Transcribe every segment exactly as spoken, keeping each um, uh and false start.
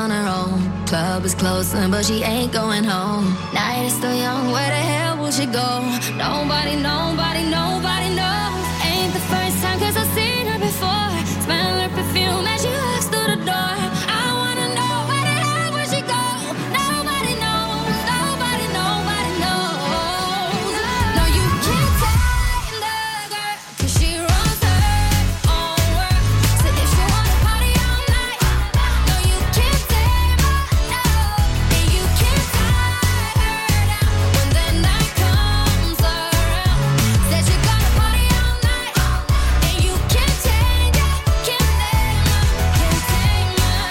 on her own. Club is closing, but she ain't going home. Night is still young, where the hell will she go? Nobody, nobody, nobody knows. Ain't the first time, cause I've seen her before. Smell her perfume as she walks through the door. I wanna know, where the hell will she go? Nobody knows, nobody, nobody knows. No, you can't tame the girl, cause she runs her own world. So if she wanna party all night, no, you can't tame her, no. And you can't tie her down when the night comes around. Said you gotta party all night, and you can't change it, can't tame her, can't tame her.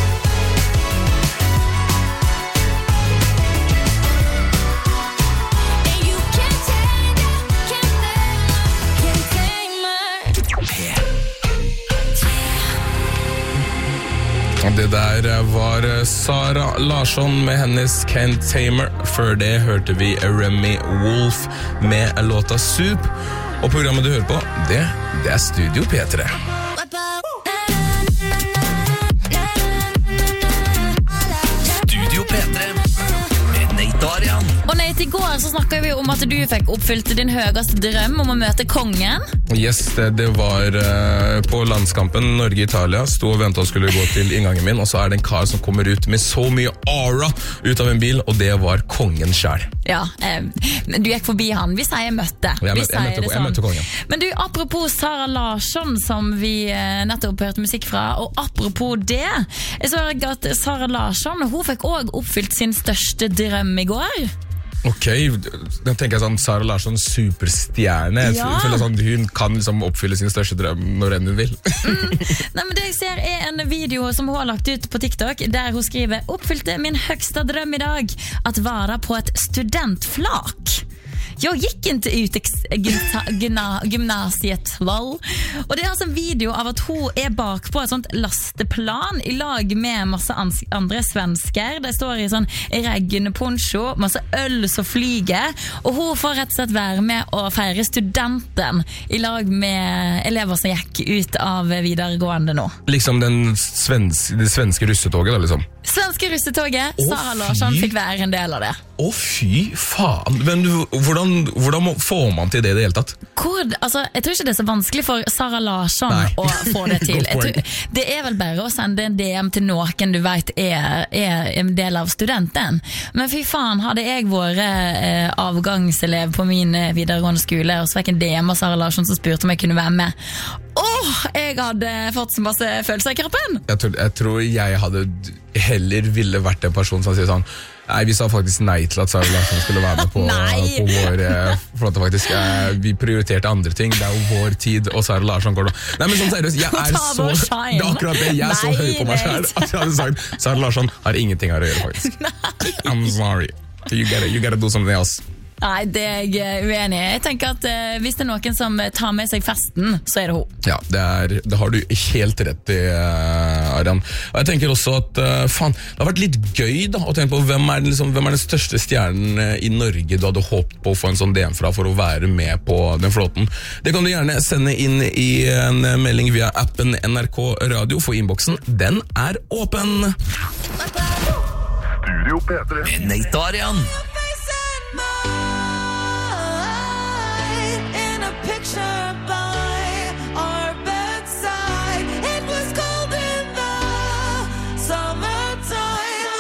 And you can't change it, can't tame her, can't tame her. Det der var Sara Larsson med hennes Can't Tamer. Før det hørte vi Remy Wolf med låta Soup. Og programmet du hører på, det, det er Studio P tre. Studio P tre med Nate Arian. Og Nate, i går så snakket vi om at du fikk oppfylt din høyeste drøm om å møte kongen. Yes, det, det var uh, på landskampen Norge-Italia. Stod og ventet og skulle gå til inngangen min, og så er det en kar som kommer ut med så mye aura ut av en bil, og det var kongen selv. Ja, eh, du gikk forbi han. Vi sier møtte. Jeg, Vi møtte, jeg, sier møtte, det jeg sånn. møtte kongen. Men du, apropos Sara Larsson, som vi eh, nettopp hørte musikk fra, og apropos det, jeg så at Sara Larsson, hun fikk også oppfylt sin største drøm i går. Ok, da tenker jeg sånn Sara Larsson, superstjerne. Jeg Ja. føler sånn, hun kan liksom oppfylle sin største drøm når enn hun vil. Nei, men det jeg ser er en video som hun har lagt ut på TikTok, der hun skriver: "Oppfylte min högsta dröm idag, att vara på ett studentflak. Jag gick inte ut ex- gymta- gymna- gymnasiet, lol." Og det er altså en video av at hun er bak på et sånt lasteplan i lag med masse ans- andre svensker. De står i sånn regnponcho, masse øl som flyger, og hun får rett og slett være med å feire studenten i lag med elever som gikk ut av videregående nå. Liksom den svensk, det svenske russetoget da, liksom. Svenske russetoget, Å, Sara Larsson fy. fikk være en del av det. Å fy faen, men du, hvordan, hvordan må- får man til det i det hele tatt? Hvor, altså, jeg tror ikke det er så vanskelig for Sara Larsson Nei. å få det til. Godt Jeg poeng. tror, det er vel bare å sende en D M til noen du vet er, er en del av studenten. Men fy faen, hadde jeg vært eh, avgangselev på min eh, videregående skole, og så fikk en D M av Sara Larsson som spurte om jeg kunne være med. Åh, jeg hadde fått så masse følelser i kroppen. Jeg tror, jeg tror jeg hadde heller ville vært en person som sier sånn: nei, vi sa faktisk nei til at Sara Larsson skulle være med på, Nei. på vår eh, flåte faktisk. Eh, vi prioriterte andre ting, det er jo vår tid, og Sara Larsson går da. Nei, men sånn seriøst, jeg er Ta så, vår shine. det er akkurat det, jeg er så Nei, høy på meg selv Nate. at jeg hadde sagt, Sara Larsson har ingenting her å gjøre faktisk. I'm sorry, you gotta, you gotta do something else. Nei, det er jeg uenig i. Jeg tenker at eh, hvis det er noen som tar med seg festen, så er det hun. Ja, det, er, det har du helt rett i, uh, Arian. Og jeg tenker også at, uh, faen, det har vært litt gøy da, å tenke på hvem er, den, liksom, hvem er den største stjernen uh, i Norge du hadde håpet på å få en sånn D M fra for å være med på den flåten. Det kan du gjerne sende inn i en uh, melding via appen N R K Radio, for innboksen, den er åpen. Studio P tre med Nate Arian. In a picture by our bedside, it was cold in the summertime.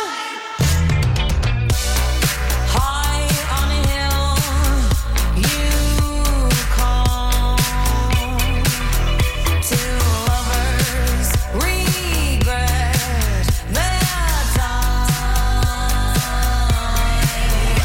High on a hill, you call. Two lovers regret their time.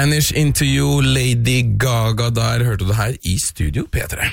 Vanish Into You, Lady Gaga. Der hørte du her i Studio P tre.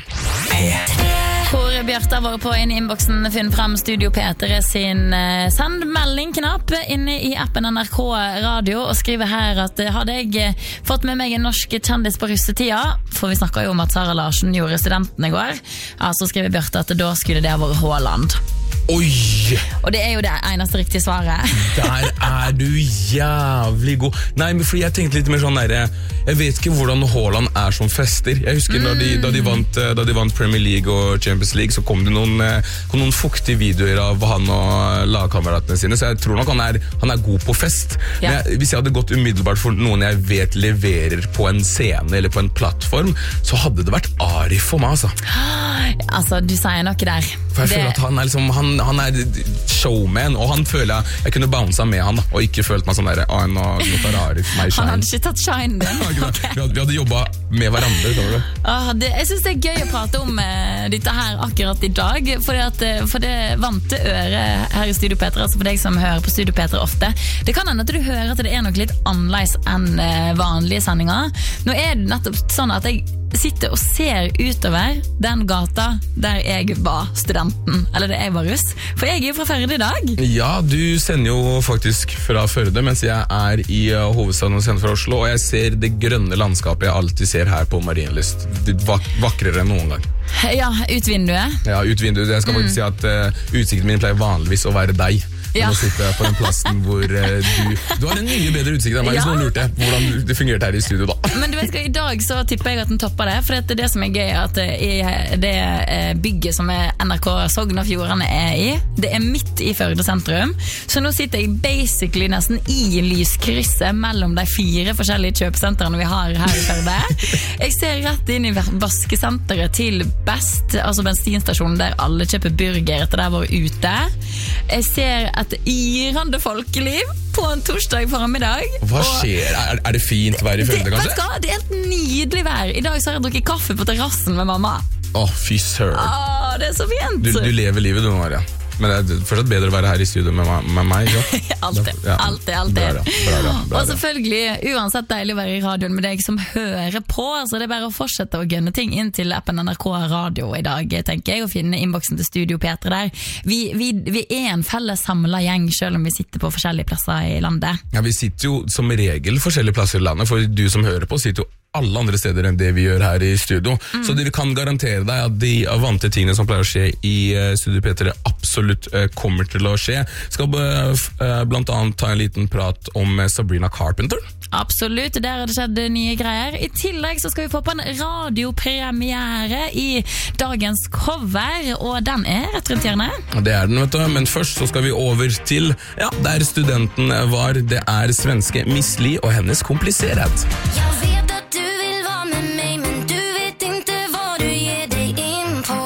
Hvor Bjørte har vært på inn i innboksen, funnet frem Studio P tre sin uh, send melding-knapp inne i appen N R K Radio og skriver her at uh, hadde jeg uh, fått med meg en norsk kjendis på russetida, for vi snakket jo om at Sara Larsen gjorde studenten i går, ja, så skriver Bjørte at da skulle det ha vært Haaland. Oi! Og det er jo det eneste riktige svaret. Der er du jævlig god. Nei, men fordi jeg tenkte litt mer sånn der, jeg vet ikke hvordan Haaland er som fester. Jeg husker mm. da, de, da, de vant, da de vant Premier League og Champions League, så kom det noen, kom noen fuktige videoer av han og lagkameratene sine, så jeg tror nok han er, han er god på fest. Ja. Men jeg, hvis jeg hadde gått umiddelbart for noen jeg vet leverer på en scene eller på en plattform, så hadde det vært Arif for meg, altså. Altså, du sier noe der. For jeg det... føler at han er liksom, han, han er showman, og han føler jeg, jeg kunne bounce med han da, og ikke følt meg sånn der, ah, nå, nå tar Arif meg shine. Han hadde ikke tatt shine din. Okay. Vi hadde, vi hadde jobbet med hverandre, tror du? Ah, det, jeg synes det er gøy å prate om uh, dette her akkurat i dag, for, at, uh, for det vante øre her i Studio P tre, altså for deg som hører på Studio P tre ofte. Det kan hende at du hører at det er noe litt annerledes enn uh, vanlige sendinger. Nå er det nettopp sånn at jeg sitter og ser utover den gata der jeg var studenten, eller der jeg var russ. For jeg er jo fra Førde i dag. Ja, du sender jo faktisk fra Førde, mens jeg er i uh, hovedstaden og sender fra Oslo, og jeg ser det grønne landskapet jeg alltid ser her på Marienlyst. Det vak vakrere enn noen gang. Ja, ut vinduet. Ja, ut vinduet. Jeg skal faktisk mm. si at uh, utsikten min pleier vanligvis å være deg. Ja. Nå sitter jeg på den plassen hvor uh, du Du har en mye bedre utsikt enn meg, ja. Hvis noen lurte hvordan det fungerte her i studio da. Men du vet hva, i dag så tipper jeg at den topper det, for det, det som er gøy er at i det bygget som er N R K Sogn og Fjordane er i, det er midt i Førde sentrum, så nå sitter jeg basically nesten i lyskrysset mellom de fire forskjellige kjøpesentrene vi har her i Førde. Jeg ser rett inn i vaskesenteret til Best, altså bensinstasjonen der alle kjøper burger etter der hvor ute. Jeg ser et yrende folkeliv på en torsdag formiddag. Hva skjer? Er, er det fint vær i Førde, kanskje? Vet du hva? Det er helt nydelig vær. I dag så har jeg drukket kaffe på terrassen med mamma. Åh, oh, fy søren. Åh, det er så fint. Du, du lever livet du nå, Maria. Men det er fortsatt bedre å være her i studio med, med meg. Ja. Altid, ja. alltid, alltid. Bra, bra, bra, bra. Og selvfølgelig, uansett deilig å være i radioen med deg som hører på, så det er bare å fortsette å gønne ting inn til appen N R K Radio i dag, tenker jeg, og finne innboksen til Studio P tre der. Vi, vi, vi er en felles samlet gjeng, selv om vi sitter på forskjellige plasser i landet. Ja, vi sitter jo som regel forskjellige plasser i landet, for du som hører på sitter jo alle andre steder enn det vi gjør her i studio. Mm. Så dere kan garantere deg at de vante tingene som pleier å skje i uh, Studio P tre absolutt uh, kommer til å skje. Skal uh, blant annet ta en liten prat om uh, Sabrina Carpenter. Absolutt, der har det skjedd nye greier. I tillegg så skal vi få på en radiopremiere i dagens cover, og den er rett rundt hjørnet. Det er den, vet du. Men først så skal vi over til, ja, der studenten var. Det er svenske Miss Li og hennes Komplicerat. Jeg vet at du vil være med meg, men du vet ikke hva du gir deg inn på.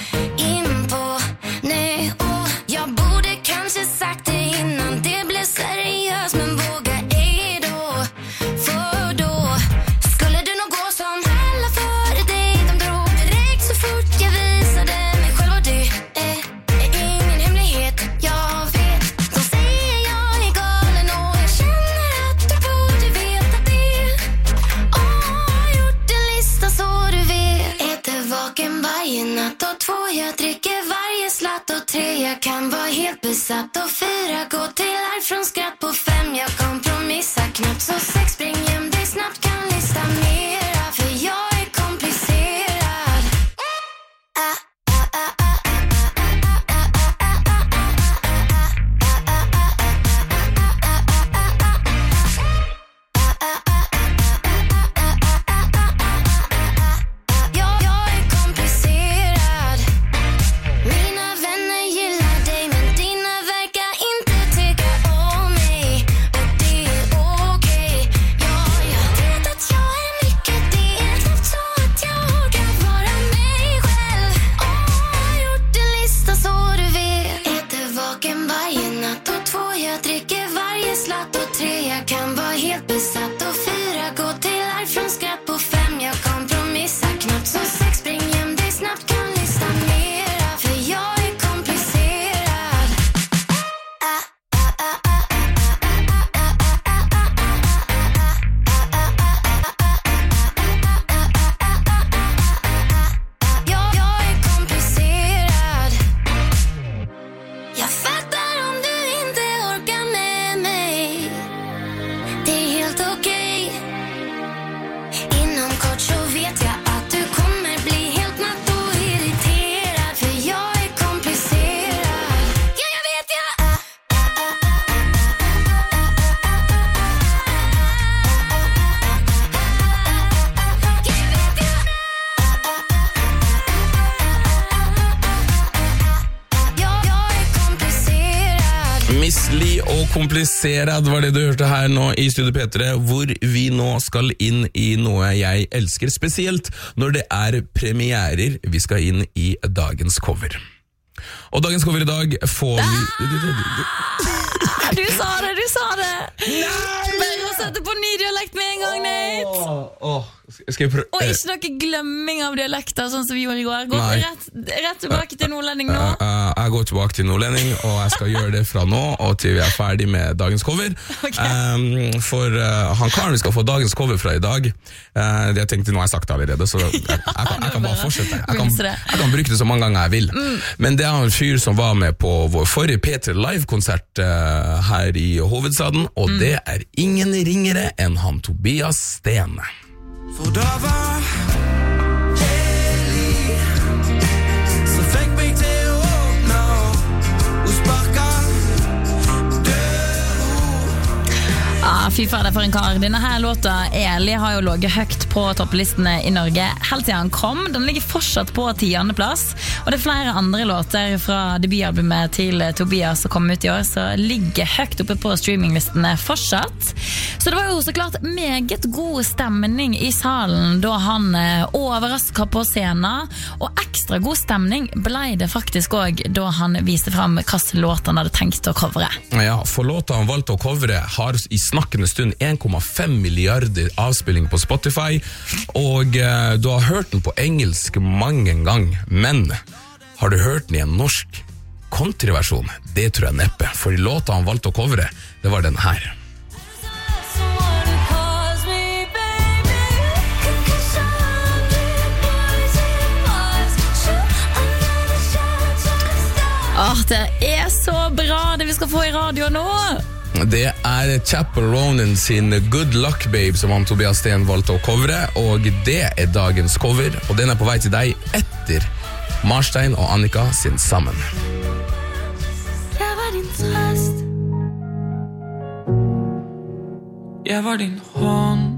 Inn på, nej, og jeg borde kanskje sagt det innan det ble seriøst, men våga ej då. För då skulle du nog gå som alla före dig. De drog direkt så fort jag visade mig själv, och det är, är ingen hemlighet. Jag vet, de säger jag är galen, och jag känner att du borde veta det. Åh, jag har gjort en lista så du vet. Äter vaken varje natt, och två jag dricker varje slatt, och tre jag kan vara helt besatt, och fyra gå till live från skratt, på fem jag kompromissar knappt, så sex spring hem dig snabbt, kan lista mera, för jag är komplicerad. Ah, ah, ah, ah, ah, ah, ah, ah, ah, Jag, jag är komplicerad. Mina vänner gillar dig, men dina verkar inte tycka om mig, och det är okej. Ja, jag vet att jag är mycket Koselig og komplisert var det du hørte her nå i Studio P tre, hvor vi nå skal inn i noe jeg elsker, spesielt når det er premierer. Vi skal inn i dagens cover. Og dagens cover i dag får vi... Ah, du sa det, du sa det! Nei! Bare å sette på ny dialekt med en gang, Nate! Åh, åh. Skal jeg prøve? Og ikke noe glemming av dialekter, sånn som vi gjorde i går. Gå rett, rett tilbake til nordlending nå. Uh, uh, jeg går tilbake til nordlending, og jeg skal gjøre det fra nå og til vi er ferdig med dagens cover. Okay. Um, for uh, han karen vi skal få dagens cover fra i dag, uh, det jeg tenkte nå har jeg sagt allerede, så jeg, jeg, jeg, kan, jeg kan bare fortsette. Jeg kan, jeg kan bruke det så mange ganger jeg vil. Mm. Men det er en fyr som var med på vår forrige P tre Live-konsert uh, her i hovedstaden, og mm. det er ingen ringere enn han Tobias Stene. For da var Eli som fikk meg til å åpne og sparke Ah, fy fader for en kar. Denne her låta, Eli, har jo låget høyt på topplistene i Norge helt siden han kom. Den ligger fortsatt på tiende plass. Og det er flere andre låter fra debutalbumet til Tobias som kom ut i år, så ligger høyt oppe på streaminglistene fortsatt. Så det var jo så klart meget god stemning i salen da han overrasket på scenen, og ekstra god stemning ble det faktisk også da han viste frem hvilke låter han hadde tenkt å covere. Ja, for låta han valgte å covere har i snakkende stund en komma fem milliarder avspilling på Spotify, og eh, du har hørt den på engelsk mange gang, men har du hørt den i en norsk countryversjon? Det tror jeg neppe, for i låta han valgte å covere, det var den her. Åh, det er så bra det vi skal få i radio nå! Det er Chappell Ronan sin Good Luck Babe som han Tobias Sten valgte å covere, og det er dagens cover, og den er på vei til deg etter Marstein og Annika sin Sammen. Jeg var din trøst. Jeg var din hånd.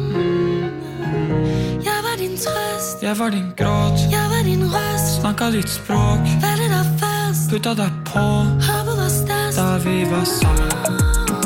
Jeg var din trøst. Jeg var din gråt. Jeg var din røst. Snakket ditt språk. Veldig deg først. Puttet deg på. Hør på vår størst. Da vi var sammen.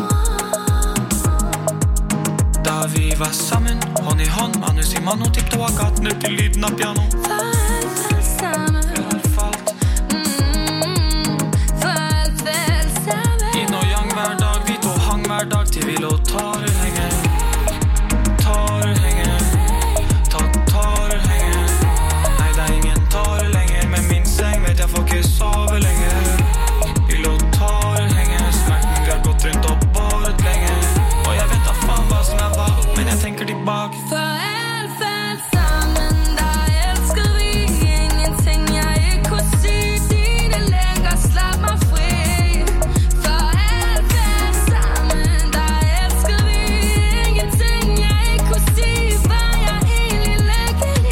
Da vi var sammen, hånd i hånd, manus i mann og tippte og gaten ut til lyden av piano. For alt vel sammen. For alt falt. Mm, for alt vel sammen. Inn og yang hver dag, vi to hang hver dag til vi lå tårer henger. Tårer henger. Takk tårer henger. Nei, det er ingen tårer lenger, men min seng vet jeg får ikke sove lenger. Vi lå tårer henger, smerten vi har gått rundt og båret lenger. Og jeg vet da faen hva som er hva, men jeg tenker tilbake. For alt vel sammen, da elsker vi ingenting jeg ikke kunne si. Dine lenger slapp meg fri. For alt vel sammen, da elsker vi ingenting jeg ikke kunne si. Hva jeg egentlig legger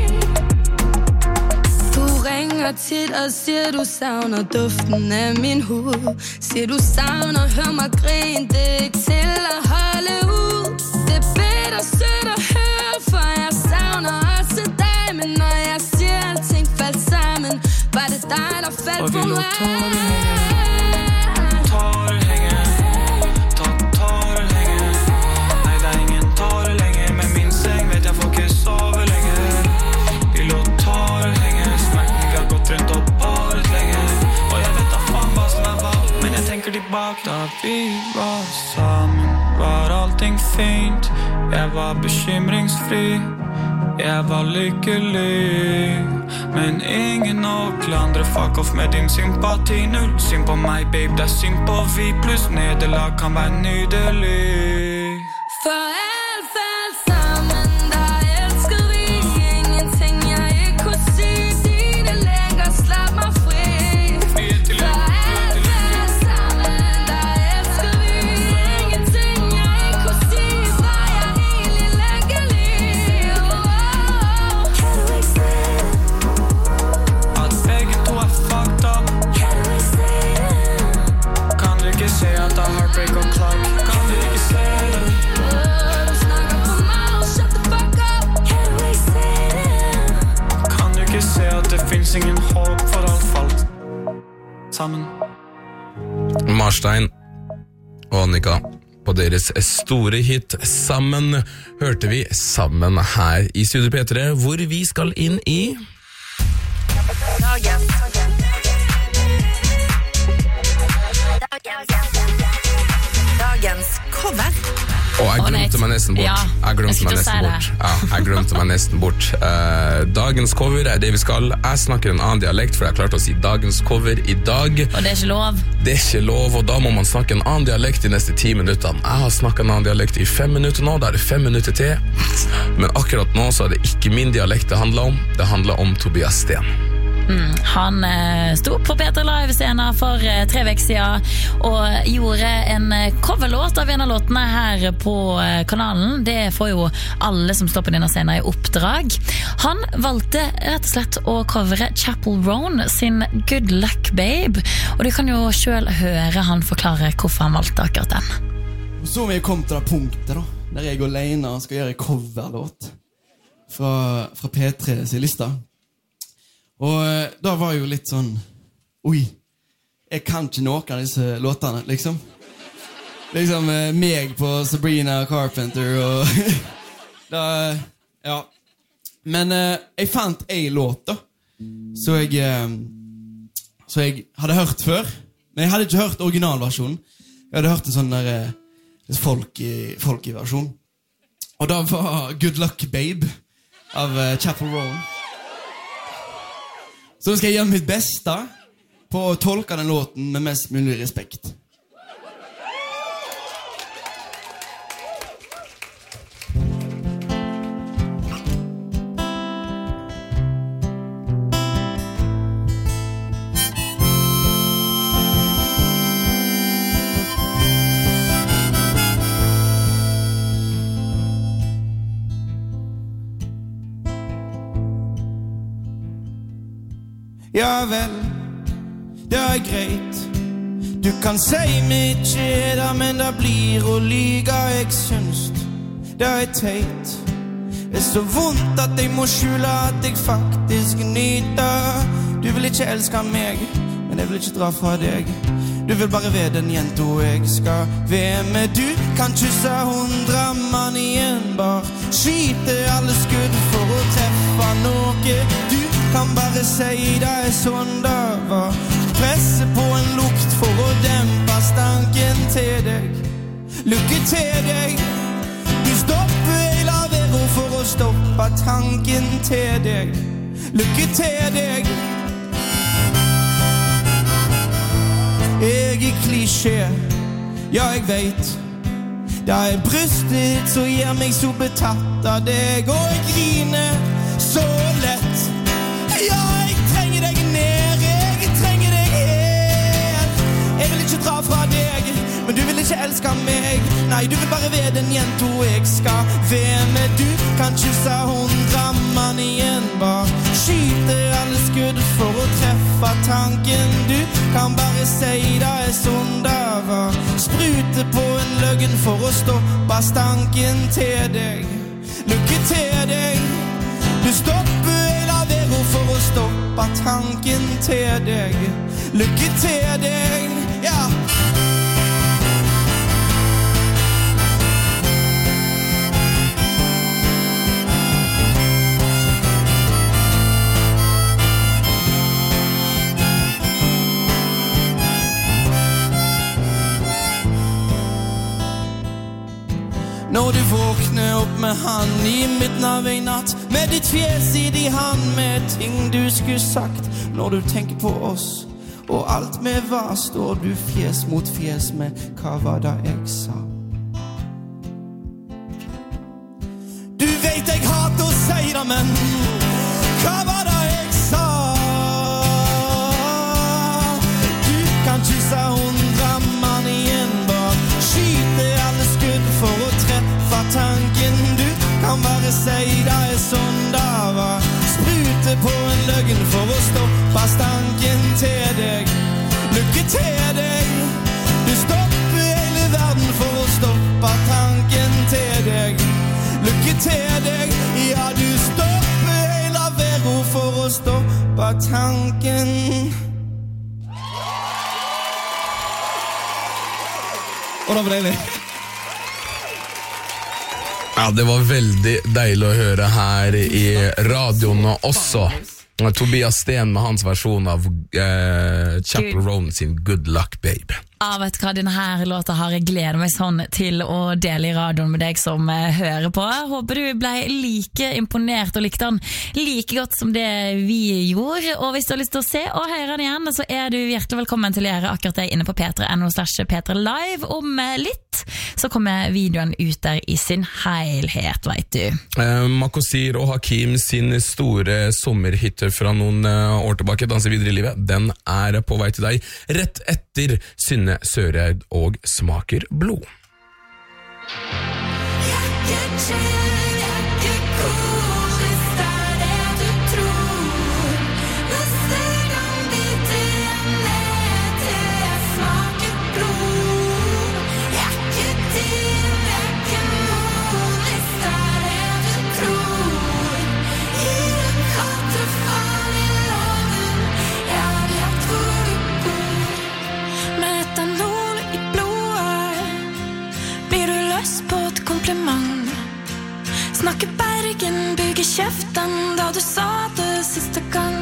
i. Du ringer tid og sier du savner duften av min hud. Sier du savner, hør meg grine, det er ikke til å holde ut. Det er bedre søt å høre, for jeg savner også deg. Men når jeg sier alting falt sammen, var det deg der falt på meg. Og vi lå tårer henger. Tårer henger. Takk tårer henger. Nei, det er ingen tårer lenger, men min seng vet jeg får ikke sove lenger. Vi lå tårer henger, smerten vi har gått rundt og båret lenger. Og jeg vet da faen hva som er hva, men jeg tenker tilbake. Da vi var sammen, var allting fint. Jeg var bekymringsfri. Jeg var lykkelig. Men ingen å klandre, fuck off med din sympati. Null synd på meg, babe, det er synd på vi. Pluss nederlag kan være nydelig. For alt falt sammen, da elsker vi ingenting jeg ikke kunne si. Dine lenger slapp meg fri. For alt falt sammen, da elsker vi ingenting jeg ikke kunne si. Hva jeg egentlig legger i. Kan du ikke se at begge to er fucked up? Kan du ikke se Kan du ikke se at det er heartbreak og klart? Kan du ikke se det? Du snakker for meg, shut the fuck up. Kan du ikke se det? Kan du ikke se at det finnes ingen håp, for alt falt sammen? Marstein og Annika. På deres store hit Sammen hørte vi Sammen her i Studio P tre, hvor vi skal inn i Dagens Dagens cover. Og jeg glemte meg nesten bort. Ja, jeg glemte jeg meg nesten si bort. Ja, jeg glemte meg nesten bort. Uh, dagens cover er det vi skal. Jeg snakker en annen dialekt, for jeg har klart å si dagens cover i dag. Og det er ikke lov. Det er ikke lov, og da må man snakke en annen dialekt de neste ti minuttene. Jeg har snakket en annen dialekt i fem minutter nå, da er det fem minutter til. Men akkurat nå så er det ikke min dialekt det handler om. Det handler om Tobias Sten. Mm, han eh, sto på P tre Live-scenen for eh, tre veker siden og gjorde en eh, coverlåt av en av låtene her på eh, kanalen. Det får jo alle som står på denne scenen i oppdrag. Han valgte rett og slett å covere Chappell Roan sin Good Luck Babe, og du kan jo selv høre han forklare hvorfor han valgte akkurat den. Så har vi kommet til det punktet da, der jeg og Leina skal gjøre coverlåt fra, fra P tre sin lista. Og eh, da var jo litt sånn oi, jeg kan ikke noen av disse låtene, liksom. Liksom eh, meg på Sabrina Carpenter og da, ja. Men eh, jeg fant en låt da, så jeg, eh, så jeg hadde hørt før, men jeg hadde ikke hørt originalversjonen. Jeg hadde hørt en sånn der eh, folky, folky versjon. Og da var Good Luck Babe av eh, Chappell Roan. Så skal jeg gjøre mitt beste på å tolke den låten med mest mulig respekt. Ja vel, det er greit. Du kan si meg ikke det, men det blir å lyge, jeg syns. Det er teit. Det er så vondt at jeg må skjule at jeg faktisk nyter. Du vil ikke elske meg, men jeg vil ikke dra fra deg. Du vil bare være den jenta jeg skal være med. Du kan kysse hundre mann igjen, bare skyte alle skudd for å treffe noe. Du kan bare si det er sånn det var. Presse på en lukt for å dempe stanken til deg. Lykke til deg. Du stopper hele verden for å stoppe tanken til deg. Lykke til deg. Jeg er klisjé, ja jeg vet. Det er brystet som gjør meg så betatt av deg. Og jeg griner så lett. Ja, jeg trenger deg ned, jeg trenger deg her. Jeg vil ikke dra fra deg, men du vil ikke elske meg. Nei, du vil bare være den jenta jeg skal være med. Du kan kysse hundre mann igjen, bare skyte alle skudd for å treffe tanken. Du kan bare si det er sånn det var. Sprute på en løgn for å stoppe stanken til deg. Lykke til deg. Du stopper for å stoppe tanken til deg. Lykke til deg, ja. Når du våkner opp med han i midten av en natt, med ditt fjes i de hand, med ting du skulle sagt. Når du tenker på oss og alt vi var, står du fjes mot fjes med hva var det jeg sa. Du vet jeg hater å si det, men hva var det jeg sa? Du kan kysse hundre mann igjen, bare skyte alle skudd for å treffe tanken. Du kan bare si det er sånn det var. Sprute på en løgn for å stoppe stanken til deg. Lykke til deg. Du stopper hele verden for å stoppe tanken til deg. Lykke til deg. Ja, du stopper hele verden for å stoppe tanken. Og da var det deilig. Ja, det var veldig deilig å høre her i radioen også. Tobias Sten med hans versjon av uh, Chappell Roan sin Good Luck Babe. Ja, vet du hva, denne her låta har jeg gledet meg sånn til å dele i radioen med deg som uh, hører på. Jeg håper du ble like imponert og likte den like godt som det vi gjorde. Og hvis du har lyst til å se og høre den igjen, så er du hjertelig velkommen til å gjøre akkurat det inne på p tre punktum n o slash p tre live. Om uh, litt så kommer videoen ut der i sin helhet, vet du. Uh, Makosir og Hakim sin store sommerhitter fra noen uh, år tilbake, Danser videre i livet, den er på vei til deg rett etter Synne Søreid og Smaker blod. Snakker Bergen, bygger kjeften da du sa det siste gang.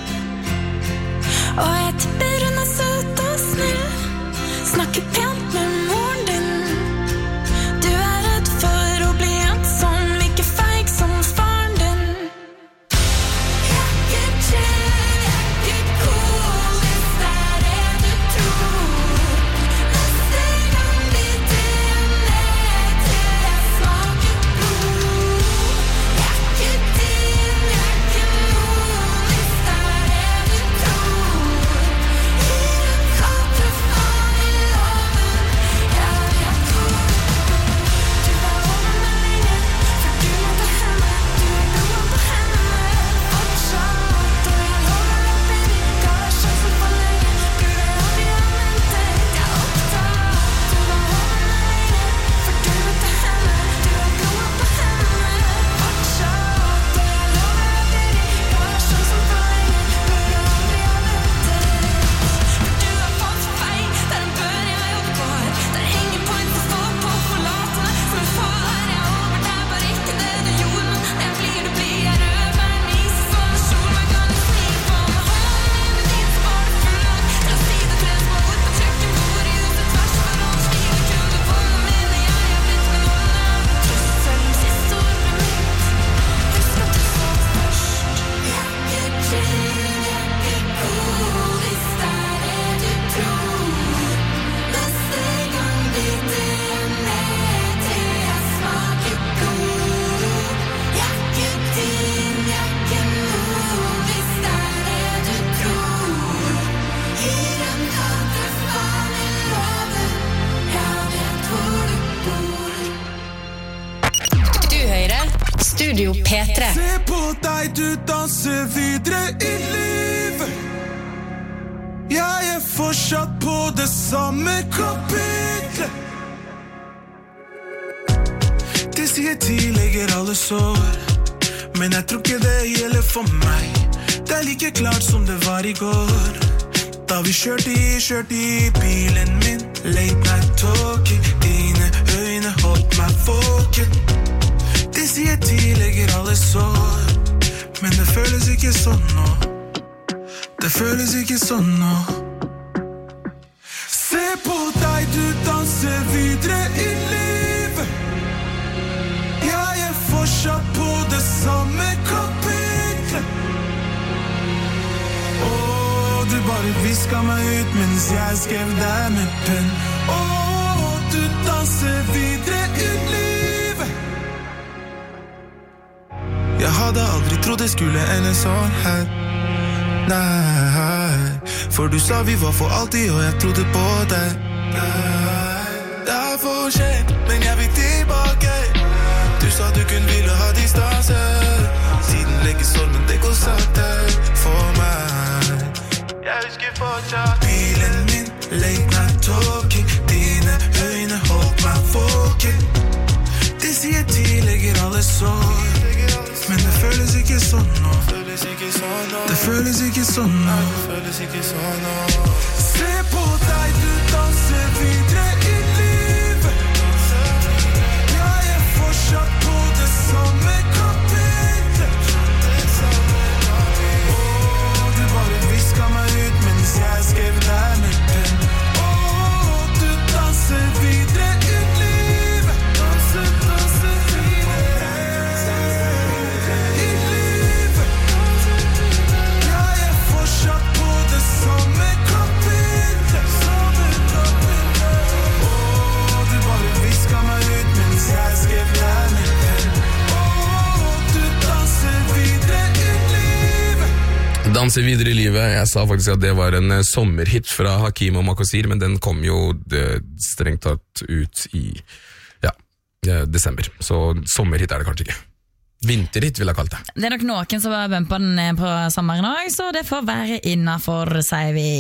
Og jeg tipper hun er søt og snill, snakker pent med moren din. Du er redd for å bli en sånn like feig som faren din. Jeg er ikke chill, jeg er ikke cool, hvis det er det du tror. Neste gang biter jeg ned til jeg smaker blod. Studio P tre. Se på deg, du danser videre i livet. Jeg er fortsatt på det samme kapitlet. De sier tidligere alle sår, men jeg tror ikke det gjelder for meg. Det er like klart som det var i går, da vi kjørte i, kjørte i bilen min. Late night talking, dine øyne holdt meg våken. De sier tidligere alle sår, men det føles ikke sånn nå. Det føles ikke sånn nå. Se på deg, du danser videre i livet. Jeg er fortsatt på det samme kapitlet. Åh, du bare visket meg ut mens jeg skrev deg med penn. Åh, du danser videre i livet. Jeg hadde aldri trodd det skulle ende sånn her. Nei, for du sa vi var for alltid, og jeg trodde på deg. Nei, det er for sent, men jeg vil tilbake. Du sa du kun ville ha distanse. Siden legger stormen, det går sakte for meg. Jeg husker fortsatt bilen min, late night talking. Dine øyne holdt meg våken. De sier tidligere alle sår, men det føles ikke sånn nå. Det føles ikke sånn nå. Se på deg, du danser videre i livet. Danse videre i livet. Jeg sa faktisk at det var en eh, sommerhit fra Hakim og Makosir, men den kom jo eh, strengt tatt ut i ja, eh, desember. Så sommerhit er det kanskje ikke. Vinterhit vil jeg kalt det. Det er nok noen som har bumpa den på sommeren også, så det får være innenfor, sier vi.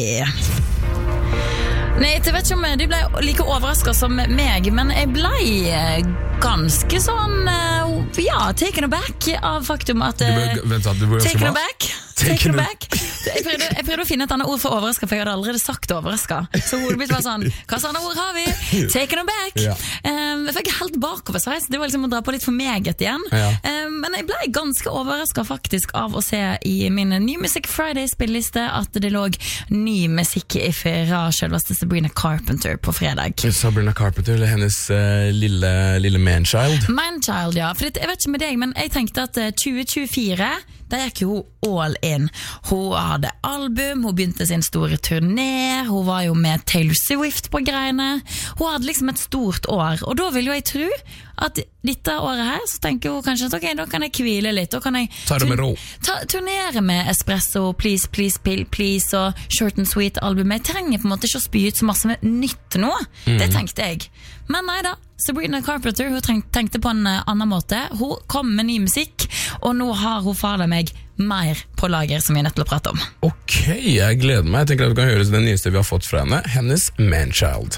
Nei, jeg vet ikke om de ble like overrasket som meg, men jeg ble ganske sånn, ja, taken aback av faktum at... Du ble, vent, du ble taken aback? Taken aback? aback. Jeg prøvde, jeg prøvde å finne et annet ord for overrasket, for jeg hadde allerede sagt overrasket. Så hodet mitt var sånn, hva sånne ord har vi? Taken aback. Ja. Um, jeg fikk helt bakover sveis, det var liksom å dra på litt for meget igjen. Ja. Um, men jeg ble ganske overrasket faktisk av å se i min New Music Friday-spilliste at det lå ny musikk fra selveste Sabrina Carpenter på fredag. Sabrina Carpenter, eller hennes uh, lille, lille manchild? Manchild, ja. For jeg vet ikke med deg, men jeg tenkte at tjue tjuefire, der gikk hun all in. Hun hadde album, hun begynte sin store turné, hun var jo med Taylor Swift på greiene. Hun hadde liksom et stort år, og da vil jo jeg tro at dette året her, så tenker hun kanskje at ok, da kan jeg hvile litt, da kan jeg ta det med ro. Ta, turnere med Espresso, Please, Please, Pill, Please og Short and Sweet albumet. Jeg trenger på en måte ikke å spy ut så masse nytt nå, mm. det tenkte jeg. Men nei da, Sabrina Carpenter, hun tenkte på en annen måte. Hun kom med ny musikk, og nå har hun fader meg mer på lager som vi er nødt til å prate om. Ok, jeg gleder meg. Jeg tenker at vi kan høre den nyeste vi har fått fra henne, hennes Manchild.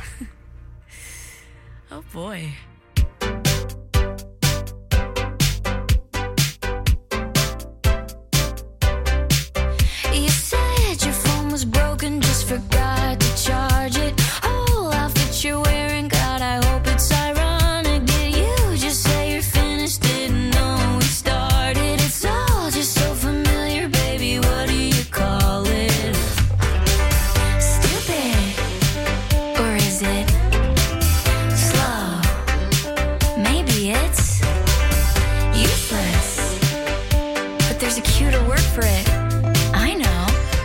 Oh boy. You said your phone was broken, just forgot to charge it. Oh, outfit you're wearing, God, I hope it's ironic that you just say you're finished, didn't know we started. It's all just so familiar, baby, what do you call it? Stupid, or is it slow? Maybe it's useless, but there's a cuter word for it. I know.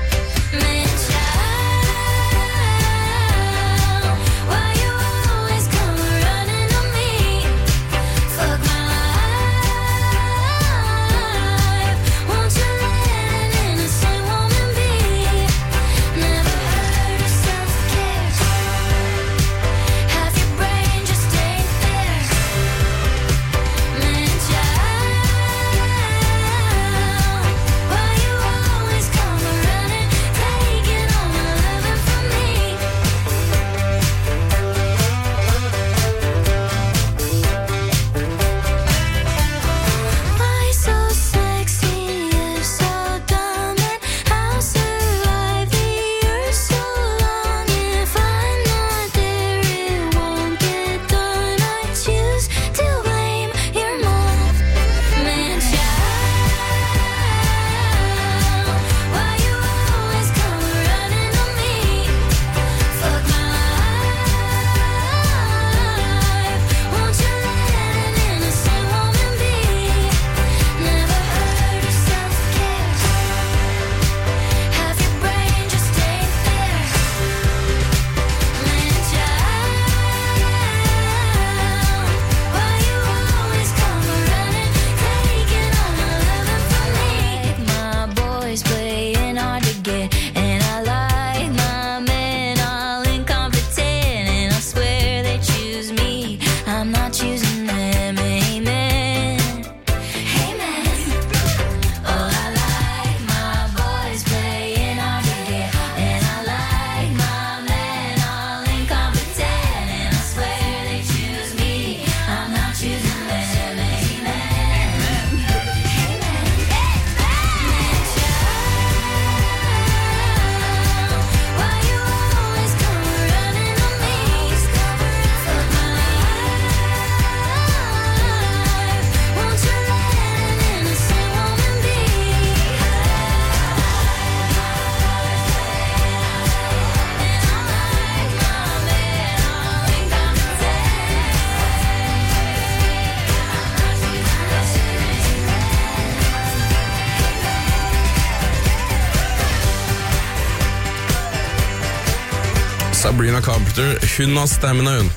Sabrina Carpenter, hun har stamina hun.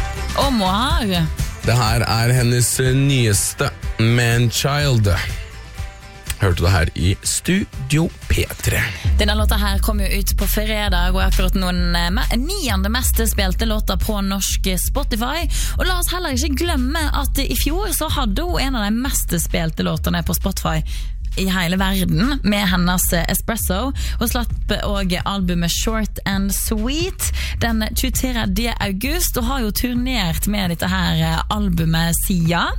Og må ha. Det her er hennes nyeste Manchild. hørte det her i Studio P tre. Denne låta her kom jo ut på fredag, og akkurat noen niende mest spilte låter på norsk Spotify. Og la oss heller ikke glemme at i fjor så hadde hun en av de mest spilte låtene på Spotify i hele verden med hennes Espresso. Hun slapp også albumet Short and Sweet den tjuetredje august og har jo turnert med dette her albumet siden.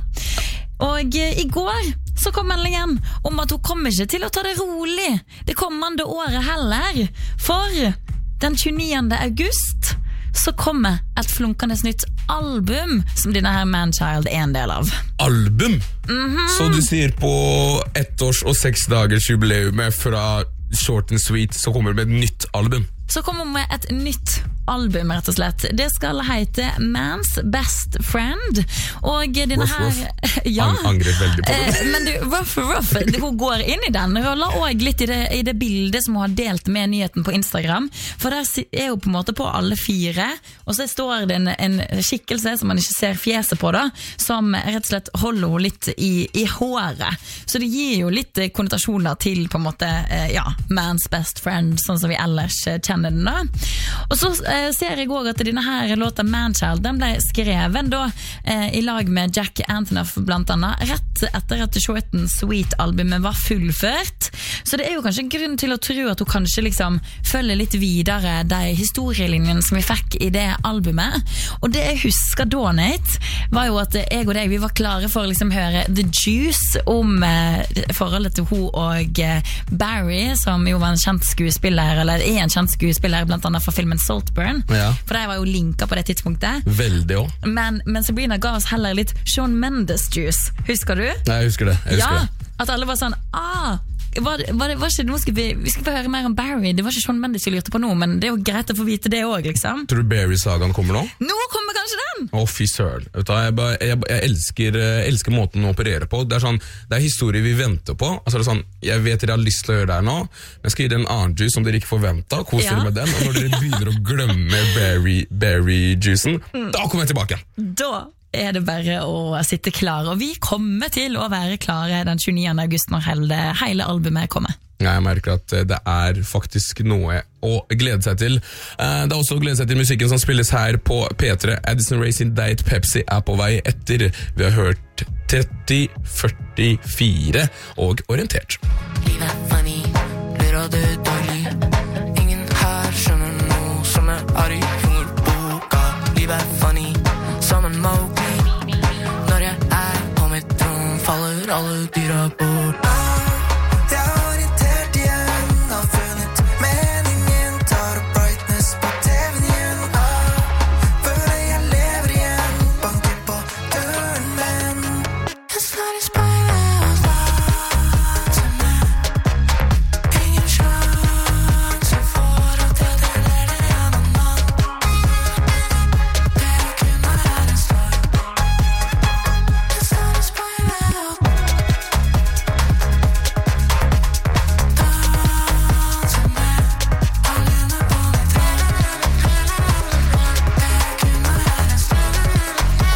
Og i går så kom meldingen om at hun kommer ikke til å ta det rolig det kommende året heller, for den tjueniende august så kommer et flunkende nytt album som denne her Manchild er en del av. Album? Mm-hmm. Så du sier på ett års og seks dagers jubileumet fra Short and Sweet så kommer det med et nytt album? Så kommer vi med et nytt album, rett og slett. Det skal hete Man's Best Friend. Og denne ruff, her... ruff. Ja. Ang- angrer veldig på det. Eh, men du, ruff, ruff. Hun går inn i den rolla og litt i det, i det bildet som hun har delt med nyheten på Instagram. For der er hun på en måte på alle fire. Og så står det en, en skikkelse som man ikke ser fjeset på da, som rett og slett holder hun litt i, i håret. Så det gir jo litt konnotasjoner til på en måte, eh, ja, Man's Best Friend, sånn som vi ellers kjenner den da. Og så ser jeg også at denne her låta Manchild, den ble skreven da eh, i lag med Jack Antonoff blant annet, rett etter at Short and Sweet-albumet var fullført. Så det er jo kanskje en grunn til å tro at hun kanskje liksom følger litt videre de historielinjene som vi fikk i det albumet. Og det jeg husker da, Nate, var jo at jeg og deg, vi var klare for å liksom høre The Juice om eh, forholdet til hun og eh, Barry, som jo var en kjent skuespiller, eller er en kjent skuespiller, blant annet fra filmen Saltburn. Ja. For de var jo linket på det tidspunktet. Veldig også. Men, men Sabrina ga oss heller litt Shawn Mendes juice. Husker du? Nei, jeg husker det. Jeg husker ja, det. At alle var sånn, ah, var, var det, var ikke, nå skal vi, vi skal få høre mer om Barry. Det var ikke Shawn Mendes vi lurte på nå, men det er jo greit å få vite det også, liksom. Tror du Barry-sagaen kommer nå? Nå kommer kanskje den! Å, fy søren. Vet du, jeg, bare- jeg, jeg elsker, jeg elsker måten å operere på. Det er sånn, det er historier vi venter på. Altså, det er sånn, jeg vet dere har lyst til å gjøre det her nå, men jeg skal gi dere en annen juice som dere ikke forventet. Kos Ja. dere med den, og når dere begynner å glemme Barry, Barry-juicen, da kommer jeg tilbake. Da er det bare å sitte klar, og vi kommer til å være klare den tjueniende august når hele, hele albumet kommer. Ja, jeg merker at det er faktisk noe å glede seg til. Eh, Det er også å glede seg til musikken som spilles her på P tre. Addison Rae sin Diet Pepsi er på vei etter. Vi har hørt tretti førtifire og Orientert. Livet er funny, blir av det dårlig. Ingen her skjønner noe som er arg. Hungerboka, livet er funny, som en Mowgli. Når jeg er på mitt rom, faller alle dyra bort. Jeg er orientert igjen, har funnet meningen, tar opp brightness på T V-en igjen. Føler jeg lever igjen, banker på døren, men jeg slår i speilet og later meg. Ingen sjanse for at jeg deler det igjen en mann. Det kunne være en storm. Jeg slår i speilet og danser med alene på mitt tre. Det kunne være en storm.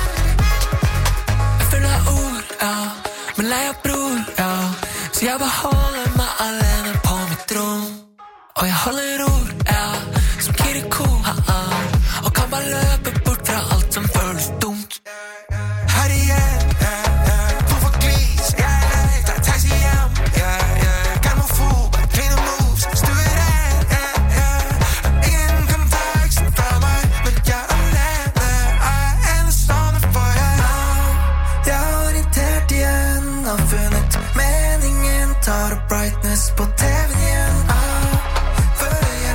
Jeg følger ord, ja, men lei av bror, ja. Så jeg beholder meg alene på mitt rom. Og jeg holder ord, ja, som Kiriko, ha-ha. Og kan bare løpe bort fra alt som føles dumt. Her igjen, ja, ja. Hvorfor glis? Jeg er lei, det er taxi hjem, ja, ja. Germofob, clean moves, stuer her, ja, ja. Ingen kan ta eksen fra meg, men jeg er alene. Jeg er enestående for jeg. Jeg er orientert igjen, har funnet meningen, tar opp brightness på T V-en igjen. Føler jeg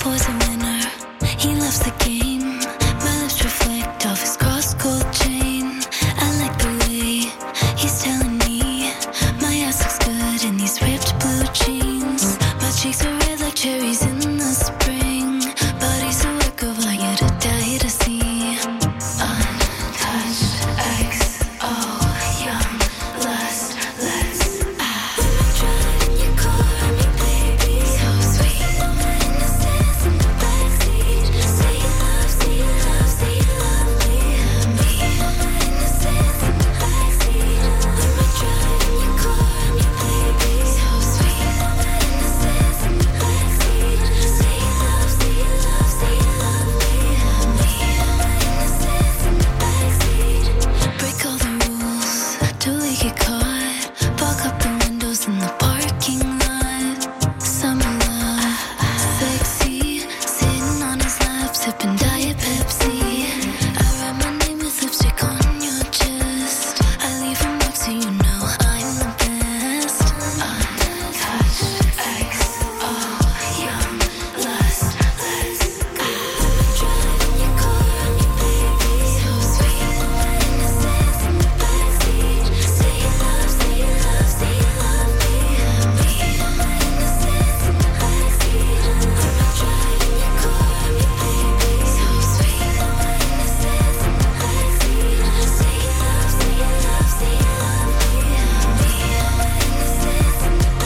boy's a winner. He loves the game. My lips reflect off his cross-gold chain. I like the way he's telling me my ass looks good in these ripped blue jeans. My cheeks are red like cherries in the spring. Body's a work of art, you'd die to see. Untouched X O, young lust, let's ah. Driving in your car, me baby, so sweet. Innocence in the backseat. Say you love, say you love, say you love me, me. Innocence in the backseat. When we're driving in your car, me baby, so sweet. Innocence in the backseat. Say you love, say you love, say you love me, me. Innocence in the backseat. Break all the rules till we get caught. Fog up the windows in the parking lot. Summer love, sexy. Sitting on his lap, sipping Diet Pepsi. I write my name with lipstick on your chest. I leave a mark so you know I'm the best. Untouched X O, young lust, let's ah. Driving your car, me baby, so sweet. Innocence in the backseat. Say you love, say you love, say you love me, me. Innocence in the backseat. Driving your car, me baby, so sweet. Innocence in the backseat. Say you love, say you love, say you love me, me. Innocence in the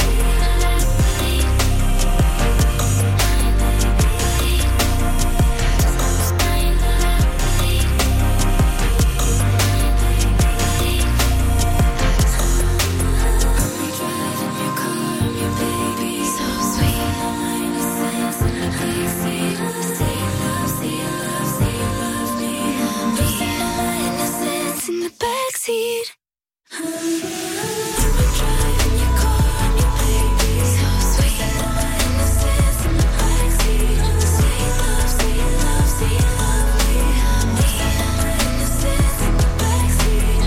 backseat. Driving your car, me baby, so sweet. Innocence in the backseat. Say you love, say you love, say you love me, me. Innocence in the backseat.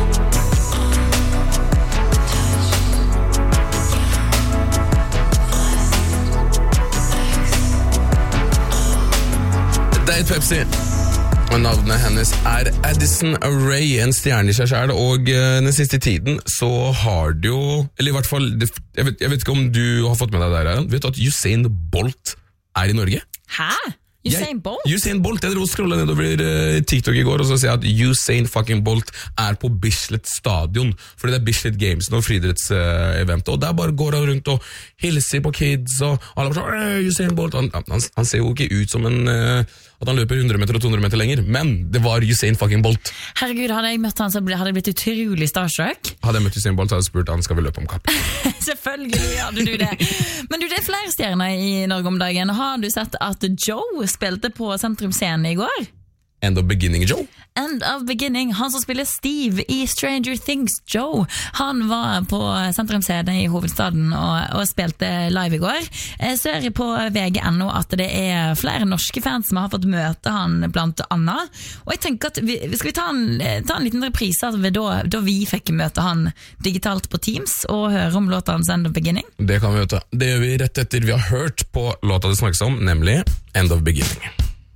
Diet Pepsi. Og navnet hennes er Addison Rae, en stjerne i seg selv, og eh, den siste tiden så har du jo, eller i hvert fall, det- jeg vet, jeg vet ikke om du har fått med deg der, Aran, vet du at Usain Bolt er i Norge? Hæ? Usain Bolt? Jeg, Usain Bolt, jeg drev og scrollet nedover eh, TikTok i går, og så ser jeg at Usain fucking Bolt er på Bislett stadion, fordi det er Bislett Games og friidretts-eventet, og der bare går han rundt og hilser på kids, og alle bare sånn, «Øh, Usain Bolt», han, han, han ser jo ikke ut som en, eh, at han løper hundre meter og to hundre meter lenger, men det var Usain fucking Bolt. Herregud, hadde jeg møtt han så ble- hadde jeg blitt utrolig starstruck. Hadde jeg møtt Usain Bolt, hadde jeg spurt han skal vi løpe om kapp. Selvfølgelig hadde du det. Men du, det er flere stjerner i Norge om dagen. Har du sett at Joe spilte på Sentrumsscenen i går? End of Beginning, Joe. End of Beginning, han som spiller Steve i Stranger Things, Joe. Han var på Sentrumsscenen i hovedstaden og, og spilte live i går. Jeg ser på V G N O at det er flere norske fans som har fått møte han blant annet. Og jeg tenker at vi, skal vi ta en, ta en liten reprise av da, da vi fikk møte han digitalt på Teams og høre om låta hans End of Beginning? Det kan vi vet du. Det gjør vi rett etter vi har hørt på låta det snakkes om, nemlig End of Beginning.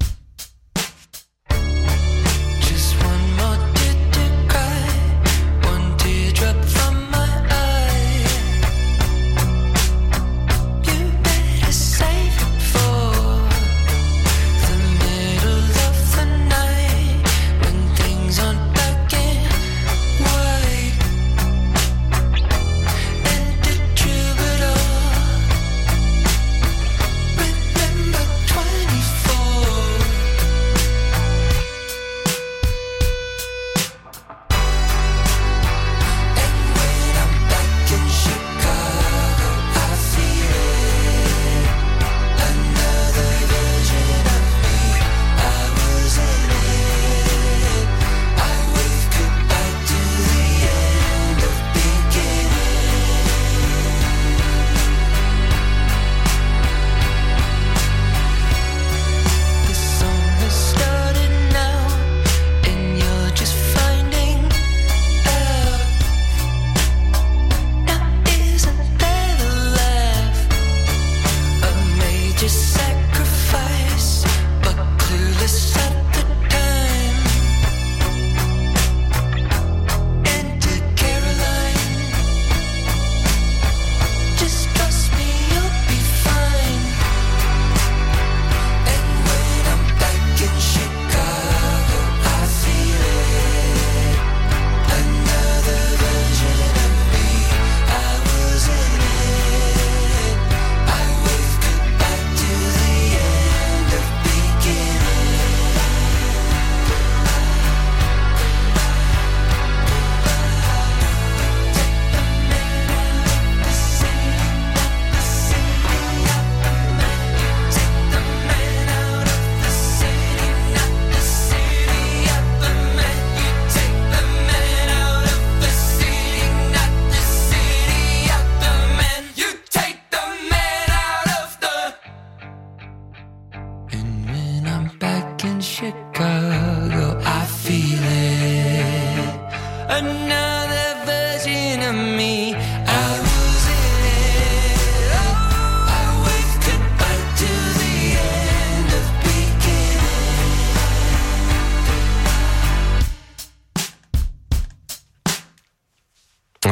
Just one more tear to cry, one teardrop from my eye. You better save it for the middle of the night when things aren't black and white. And the troubadour, remember twenty-four.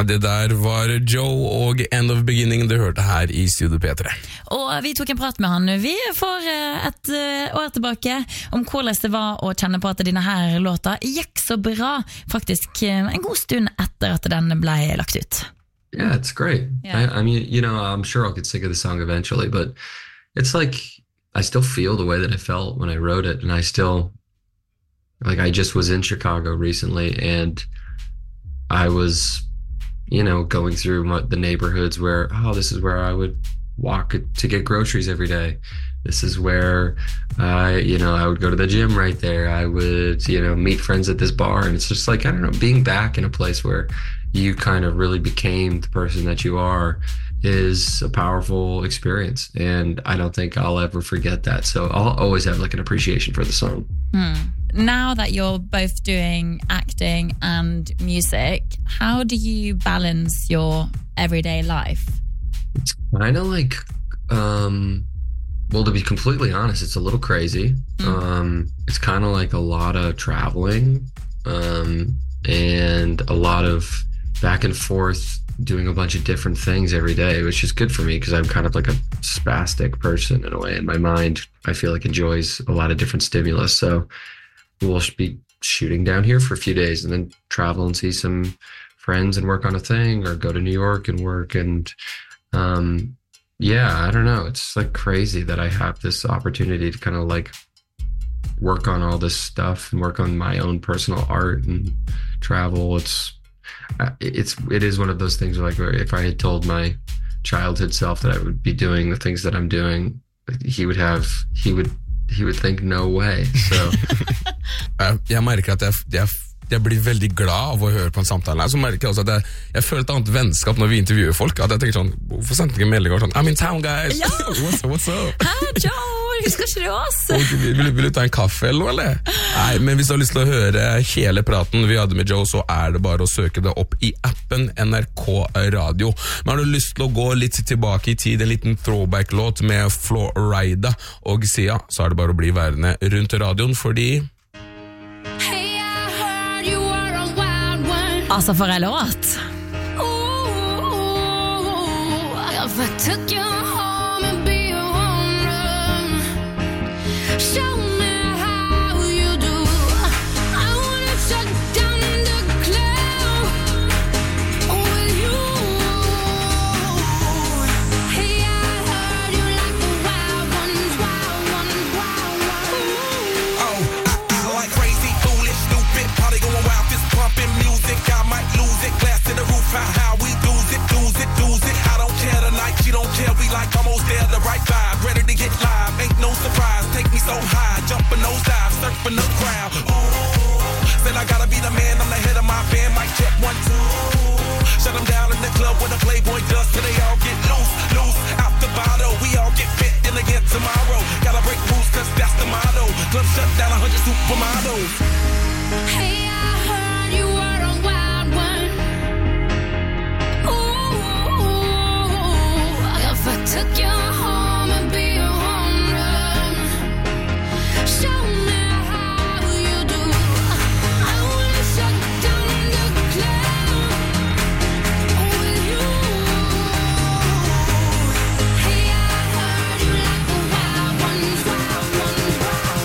Det der var Joe og End of Beginning du hørte her i Studio P tre. Og vi tok en prat med han vi for et år tilbake om hvordan det var å kjenne på at dine her låter gikk så bra, faktisk en god stund etter at den ble lagt ut. Yeah, it's great. Yeah. I, I mean, you know, I'm sure I'll get sick of the song eventually, but it's like I still feel the way that I felt when I wrote it, and I still, like, I just was in Chicago recently, and I was, you know, going through my, the neighborhoods where, oh, this is where I would walk to get groceries every day. This is where I, you know, I would go to the gym right there. I would, you know, meet friends at this bar, and it's just like, I don't know, being back in a place where you kind of really became the person that you are is a powerful experience, and I don't think I'll ever forget that. So I'll always have like an appreciation for the song. Hmm. Now that you're both doing acting and music, how do you balance your everyday life? It's kind of like, um, well, to be completely honest, it's a little crazy. Mm. Um, it's kind of like a lot of traveling, um, and a lot of back and forth doing a bunch of different things every day, which is good for me because I'm kind of like a spastic person in a way, and my mind, I feel like, enjoys a lot of different stimulus. So we'll be shooting down here for a few days and then travel and see some friends and work on a thing, or go to New York and work. And um, yeah, I don't know. It's like crazy that I have this opportunity to kind of like work on all this stuff and work on my own personal art and travel. It's It's it is one of those things where, like, where if I had told my childhood self that I would be doing the things that I'm doing, he would have he would he would think no way. So jeg merker at jeg, jeg, jeg blir veldig glad av å høre på en samtale. Så merker jeg også at jeg, jeg føler et annet vennskap når vi intervjuer folk. At jeg tenker sånn, hvorfor sendte ikke melding og sånn, I'm in town, guys. Ja. what's, what's up? Hei, Joe, husker ikke du oss? Og, vil, vil, vil du ta en kaffe eller noe, eller? Nei, men hvis du har lyst til å høre hele praten vi hadde med Joe, så er det bare å søke det opp i appen N R K Radio. Men har du lyst til å gå litt tilbake i tid, en liten throwback-låt med Florida og Sia, så er det bare å bli værende rundt radioen, fordi Altså, for en låt. If I took you home and be a woman, show me how you do. I wanna shut down the club with you. Hey, I heard you like the wild ones, wild ones, wild ones. Oh, I, I like crazy, foolish, stupid, party going wild, fist pumping music. I might lose it, glass to the roof, how, how we lose it, lose it, lose it. I don't care tonight, she don't care, we like almost there, the right vibe, ready to get live, ain't no surprise, take me so high, jumping those dives, surfing the crowd. Ooh, said I gotta be the man, I'm the head of my band, mic check one, two. Shut them down in the club where the Playboy does, till they all get loose, loose, out the bottle, we all get fit in again tomorrow. Gotta break rules, cause that's the motto, club shut down, a hundred supermodels. Hey, I heard you were a wild one. Ooh, if I took you home and be a woman, show me how you do. I wanna shut down the club with you. Hey, I heard you like the wild ones, wild ones, wild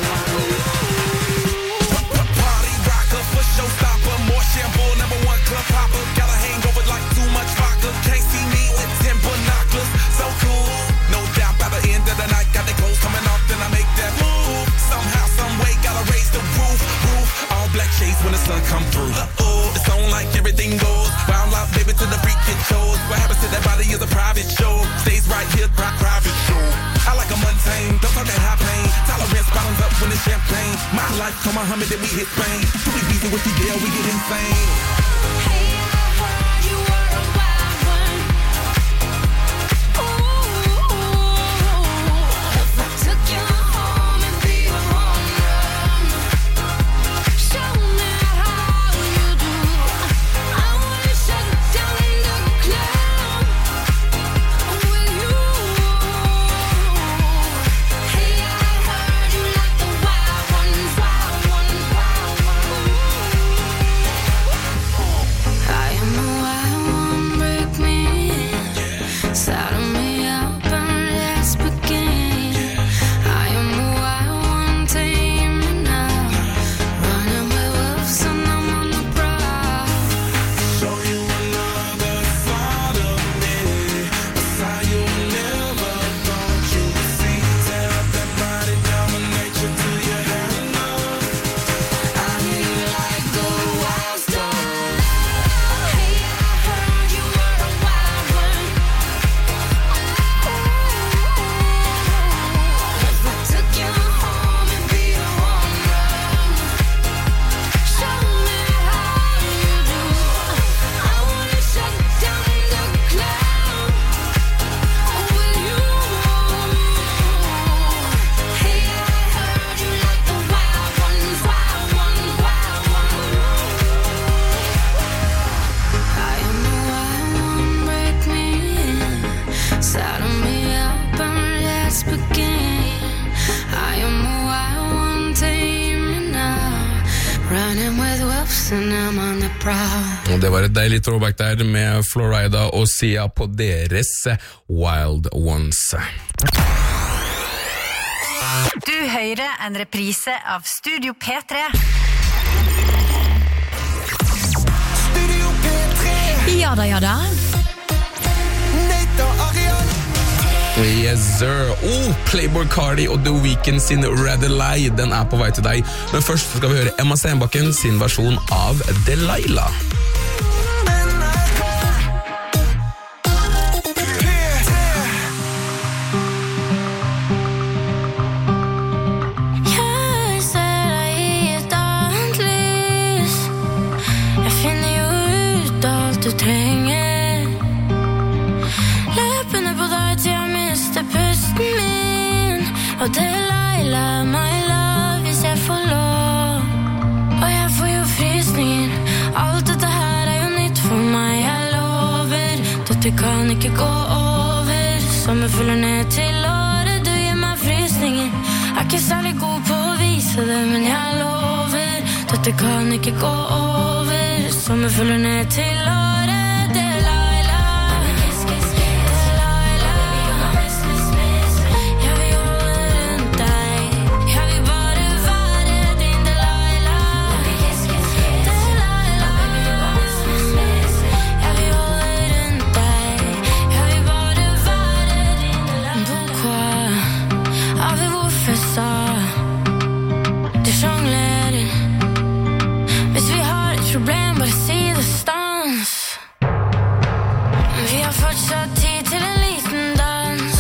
ones. Party rocker, for showstopper, more shampoo, number one club hopper. Got a hangover like too much vodka. Can't see me with ten binoculars. So cool, no doubt by the end of the night. Got the clothes coming off, then I make that move. Somehow, some way, gotta raise the roof, roof. All black shades when the sun come through. Uh-oh, it's on like everything goes. Wild out, baby, to the freak it shows. What happens to that body is a private show. Stays right here, pri- private show. I like a mundane, don't talk that high pain. Tolerance bottoms up when it's champagne. My life, come Muhammad, then we hit Spain. Too easy with the deal, we get insane. Hey, I heard you were a wild one. Ooh, if I took you home and be a woman, show me how you do. I wanna shut down the club with you. Hey, I heard you like the wild ones, wild ones, wild ones. and I'm on the prowl. Og det var et deilig throwback der med Florida og Sia på deres Wild Ones. Du hører en reprise av Studio P tre. Studio P tre. Ja da, ja da. Nate og Arian. Yes, sir. Oh, Playboy Cardi og The Weeknd sin Rather Lie, den er på vei til deg. Men først skal vi høre Emma Stenbakken sin versjon av Delilah. Jeg ser deg i et annet lys. Jeg finner jo ut alt du trenger. Løpende på deg til jeg mister pusten min. Og Delilah, my love, hvis jeg får lov. Og jeg får jo frysninger. Alt dette her er jo nytt for meg, jeg lover. Dette kan ikke gå over. Sommer følger ned til året. Du gir meg frysninger. Jeg er ikke særlig god på å vise det, men jeg lover. Dette kan ikke gå over. Sommer følger ned til året. Delilah, kiss, kiss, kiss. Delilah, miss, miss, miss. Jeg vil holde rundt deg. Jeg vil bare være din Delilah. Kiss, kiss, kiss. Delilah, miss, miss, miss. Jeg vil holde rundt deg. Jeg vil bare være din Delilah. Pourquoi avez-vous fait ça? Du jonglerer. Hvis vi har et problem, bare si det stans. Vi har fortsatt tid til en liten dans.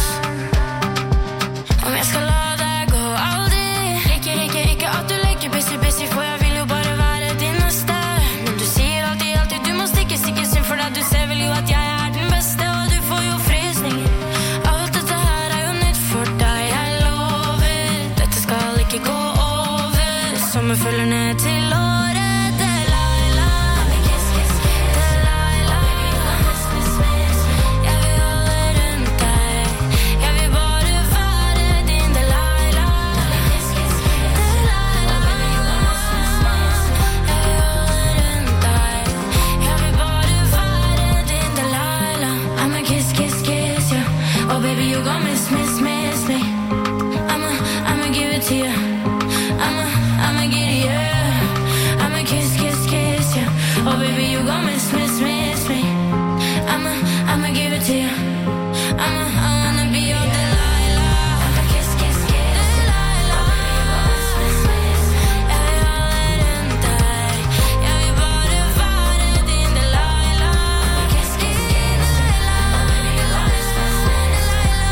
Om jeg skal la deg gå aldri. Liker ikke, ikke at du leker busy, busy, for jeg vil jo bare være din neste. Men du sier alltid, alltid du må stikke, stikke synd for deg. Du ser vel jo at jeg er den beste, og du får jo frysninger. Alt dette her er jo nytt for deg, jeg lover. Dette skal ikke gå over. Sommer følger ned til året. Delilah, kiss, kiss, kiss. Delilah, miss, miss, miss. Jeg vil holde rundt deg. Jeg vil bare være din Delilah. Kiss, kiss, kiss. Delilah, miss, miss, miss. Jeg vil holde rundt deg. Jeg vil bare være din Delilah. I'ma kiss, kiss, kiss you. Oh baby, you gon' miss, miss, miss me. I'ma, I'ma give it to you. I'ma, I'ma get it, yeah. I'ma kiss, kiss, kiss you. Oh baby, you gon' miss, miss, miss me. I'ma, I'ma give it to you. I'ma, I wanna be your Delilah. I'ma kiss, kiss, kiss. Delilah. Miss, miss, miss. Jeg vil holde rundt deg. Jeg vil bare være din Delilah. I'ma kiss, kiss, kiss. Delilah. Miss, miss, miss.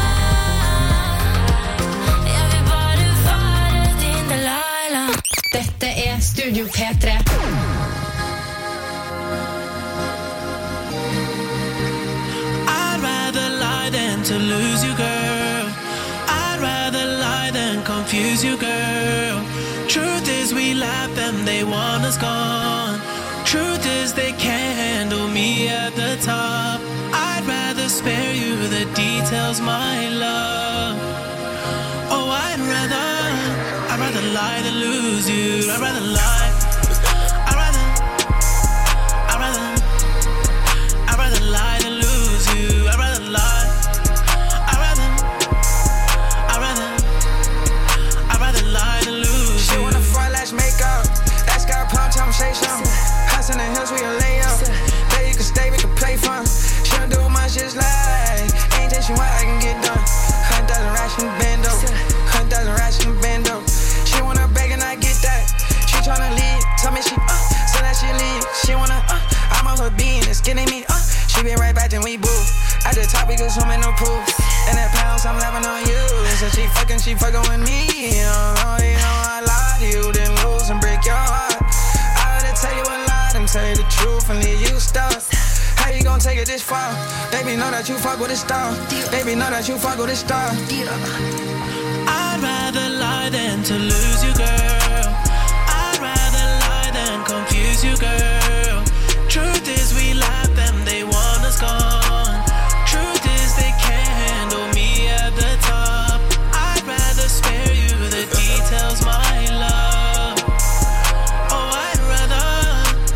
Jeg vil bare være din Delilah. Dette er Studio P tre. I'd rather lie than to lose you, girl. I'd rather lie than confuse you, girl. Truth is we lap them, they want us gone. Truth is they can't handle me at the top. I'd rather spare you the details, my love. Oh, I'd rather, I'd rather lie than lose you. I'd rather lie. I'd rather, I'd rather, I'd rather lie than lose you. I'd rather lie. I'd rather, I'd rather, I'd rather lie than lose She you. wanna fry lash makeup. That's got a palm, tell me say something. House in the hills, we a lay up. There you can stay, we can play fun. She don't do much, just like anything she want, I can get done. Hundred thousand racks from the bando. Hundred thousand racks from the bando. She wanna beg and I get that. She tryna leave, tell me she uh, so that she leave. She wanna uh, I'm on her being, it's getting me uh. She been right back, then we boo. At the top, we go swimming, no proof. And that pounds, I'm laughing on you. So she fucking, she fucking with me. You know, you know I lie to you, then lose and break your heart. I had to tell you a lie and tell you the truth and leave you stuck. How you gonna take it this far? Baby, know that you fuck with a star. Baby, know that you fuck with a star. I'd rather lie than to lose you, girl. I'd rather lie than confuse you, girl. Truth is we lap them, they want us gone. Truth is they can't handle me at the top. I'd rather spare you the details, my love. Oh, I'd rather,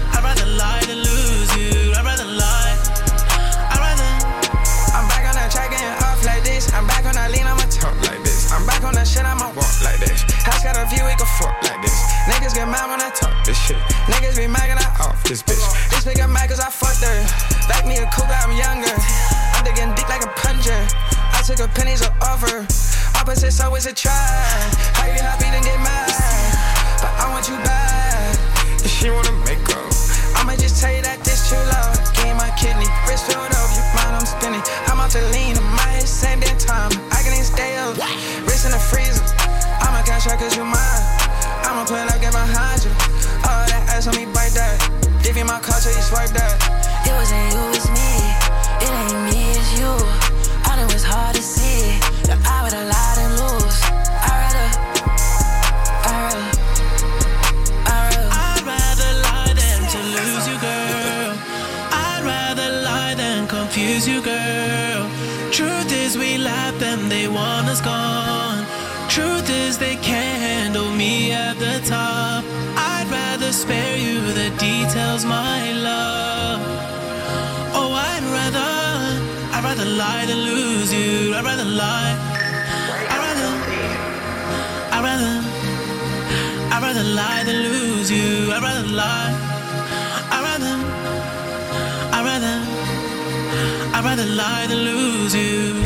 it's a try. How you happy to get mad? But I want you back. If she wanna make go, I'ma just tell you that this too loud. Give my kidney, wrist filled up, you mind I'm spinning. I'm out to lean, my head sending time. I can even stay up, wrist in the freezer. I'ma cash out cause you mine. I'ma play like it behind you. All that ass on me, bite that. Give you my card so you swipe that. It wasn't you, it's me. It ain't me, it's you. I know it's hard to see that I would have lied and lose. I'd rather, I'd rather, I'd rather. I'd rather lie than to lose you, girl. I'd rather lie than confuse you, girl. Truth is we left them, they want us gone. Truth is they can't handle me at the top. I'd rather spare you the details, my love. Oh, I'd rather, I'd rather lie than lose you. I'd rather lie. I'd rather, I'd rather, I'd rather lie than lose you. I'd rather lie. I'd rather, I'd rather, I'd rather lie than lose you.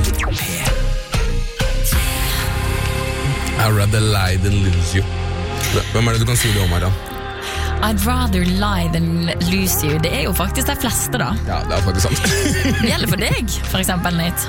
I'd rather lie than lose you. Hvem er det du kan si det om her da? I'd rather lie than lose you. Det er jo faktisk de fleste da. Ja, det er faktisk sant. Det gjelder for deg, for eksempel, Nate.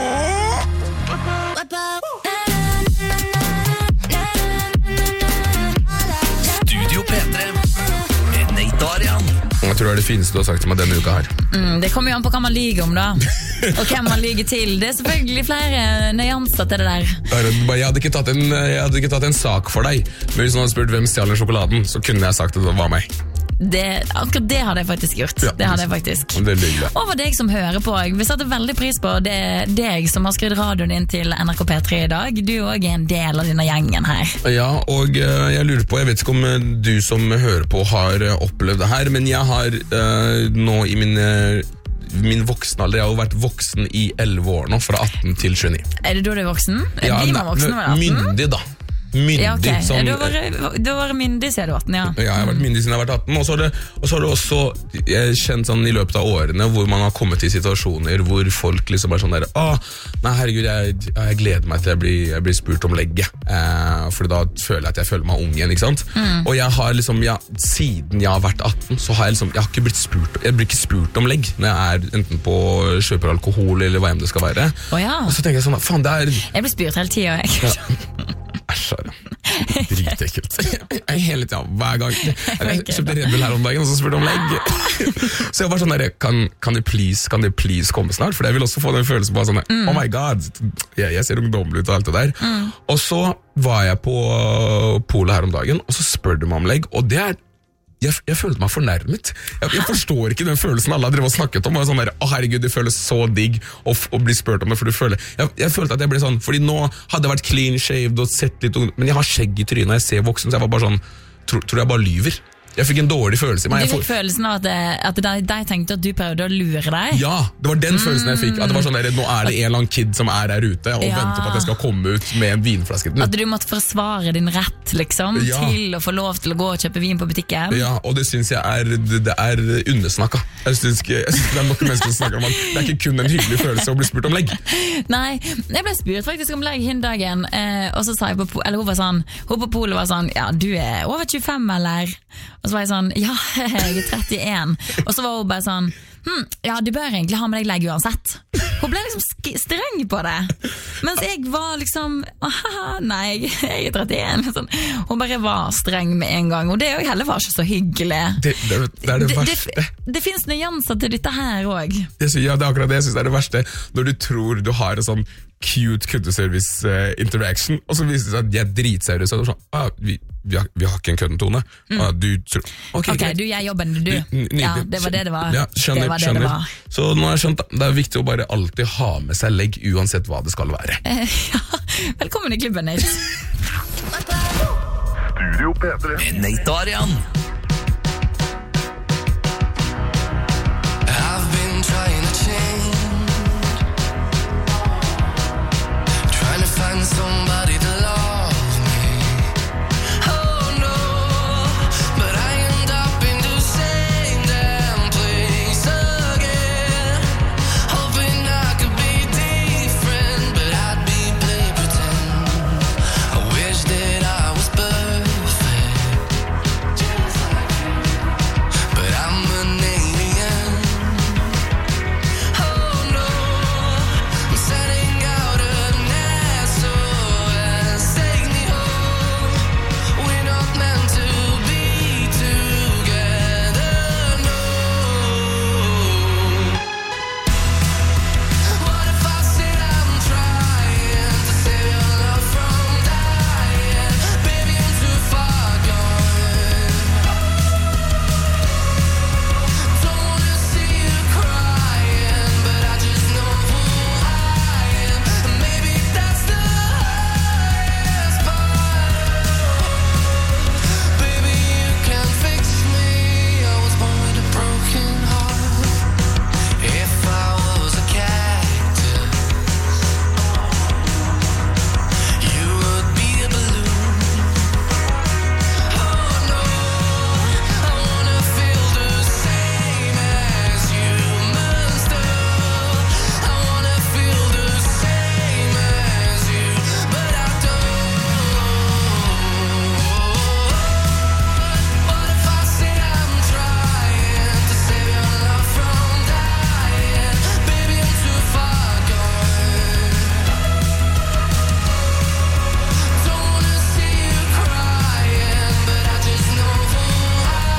Studio P tre med Nate Arian. Jeg tror det er det fineste du har sagt til meg denne uka her. Mm, det kommer jo an på hva man lyger om da. Og hvem man lyger til. Det er selvfølgelig flere nyanser til det der. Jeg hadde ikke tatt en, jeg hadde ikke tatt en sak for deg, men hvis noen hadde spurt hvem stjal den sjokoladen, så kunne jeg sagt at det var meg. Det, akkurat det hadde jeg faktisk gjort. Ja, det hadde jeg faktisk. Veldig hyggelig. Og for deg som hører på, vi setter veldig pris på det, deg som har skrudd radioen inn til N R K P tre i dag. Du er også en del av denne gjengen her. Ja, og uh, jeg lurer på, jeg vet ikke om uh, du som hører på har uh, opplevd det her, men jeg har uh, nå i min, uh, min voksenalder, jeg har jo vært voksen i elleve år nå, fra atten til tjueni. Er det da du er voksen? Ja, Blir man voksen over atten? Myndig da. Myndig, ja, ok. sånn, Du har vært myndig siden du var atten, ja. Ja, jeg har vært myndig siden jeg har vært atten. Og så har det, og så har det også jeg kjent sånn i løpet av årene hvor man har kommet i situasjoner hvor folk liksom er sånn der Åh, nei herregud, jeg, jeg gleder meg til jeg blir, jeg blir spurt om legget. Eh, for da føler jeg at jeg føler meg ung igjen, ikke sant? Mm. Og jeg har liksom, ja, siden jeg har vært atten, så har jeg liksom, jeg har ikke blitt spurt, jeg blir ikke spurt om legg når jeg er enten på kjøper alkohol eller hva enn det skal være. Oh, ja. Og så tenker jeg sånn, faen, det er... Jeg blir spurt hele tiden, jeg. Ja. Æsj, dritekkelt. Jeg hele tiden, hver gang. Jeg kjøpte Red Bull her om dagen, og så spurte om legg. Så jeg var sånn der, kan, kan det please, kan det please komme snart? For jeg vil også få den følelsen på sånn, mm. oh my god, jeg, jeg ser ungdommelig ut og alt det der. Mm. Og så var jeg på polet her om dagen, og så spør du meg om legg, og det er Jeg, jeg følte meg fornærmet. Jeg, jeg forstår ikke den følelsen alle har drevet og snakket om. Og sånn der, å herregud, det føles så digg å, å bli spurt om det, for du føler... Jeg, jeg følte at jeg ble sånn, fordi nå hadde jeg vært clean shaved og sett litt ung, men jeg har skjegg i trynet, jeg ser voksen, så jeg var bare sånn, tror, tror jeg bare lyver. Jeg fikk en dårlig følelse i meg. Du fikk får... følelsen av at, det, at de, de tenkte at du prøvde å lure deg? Ja, det var den mm. følelsen jeg fikk. At det var sånn der, nå er det en eller annen kid som er der ute og ja. venter på at jeg skal komme ut med en vinflaske. At du måtte forsvare din rett liksom, ja. til å få lov til å gå og kjøpe vin på butikken? Ja, og det synes jeg er, det er undersnakka. Jeg synes, ikke, jeg synes det er nok mennesker som snakker om at det er ikke kun en hyggelig følelse å bli spurt om legg. Nei, jeg ble spurt faktisk om legg hin dagen, eh, og så sa jeg på, eller hun var sånn, hun på polet var sånn, ja, du er over tjuefem eller? Og så var jeg sånn, ja, jeg er trettien. Og så var hun bare sånn, hm, ja, du bør egentlig ha med deg legg uansett. Hun ble liksom streng på det. Mens jeg var liksom, aha, nei, jeg er trettien. Sånn. Hun bare var streng med en gang, og det er jo heller var ikke så hyggelig. Det, det, det er det, det verste. Det, det, det finnes nyanser til dette her også. Ja, det er akkurat det jeg synes er det verste. Når du tror du har en sånn cute kundeservice uh, interaction, og så viser det seg at de er dritseriøse, og det er sånn, ah, vi, vi, har, vi har ikke en køddentone. Mm. Ah, du tror... Ok, okay du gjør jobben, du. du ja, det var det det var. Ja, skjønner, det var skjønner. Det det var. Så nå har jeg skjønt, det er viktig å bare alltid ha med seg legg, uansett hva det skal være. Uh, ja, velkommen i klubben, Nate. Studio P tre med Nate Arian.